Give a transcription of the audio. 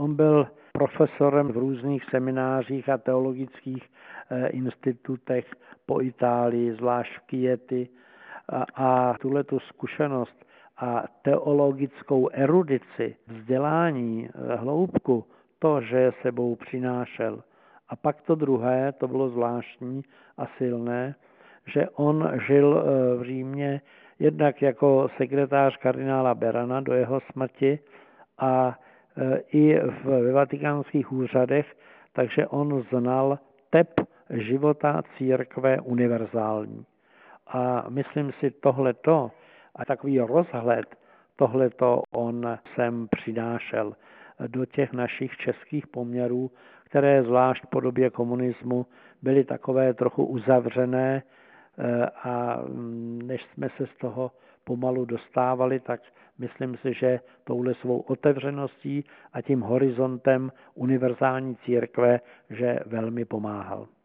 On byl profesorem v různých seminářích a teologických institutech po Itálii, zvlášť v Chieti, a tuhletu zkušenost a teologickou erudici, vzdělání, hloubku, to, že sebou přinášel. A pak to druhé, to bylo zvláštní a silné, že on žil v Římě jednak jako sekretář kardinála Berana do jeho smrti a i ve vatikánských úřadech, takže on znal tep života církve univerzální. A myslím si tohleto a takový rozhled, tohleto on sem přinášel do těch našich českých poměrů, které zvlášť po době komunismu byly takové trochu uzavřené a než jsme se z toho pomalu dostávali, tak myslím si, že touhle svou otevřeností a tím horizontem univerzální církve, že velmi pomáhal.